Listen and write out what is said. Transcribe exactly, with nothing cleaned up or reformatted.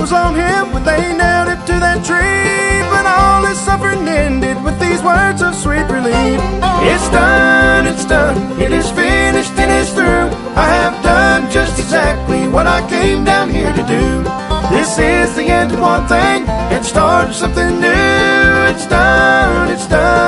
was on him when they nailed him to that tree. But all his suffering ended with these words of sweet relief. It's done, it's done, it is finished, it is through. I have done just exactly what I came down here to do. This is the end of one thing and start something new. It's done, it's done.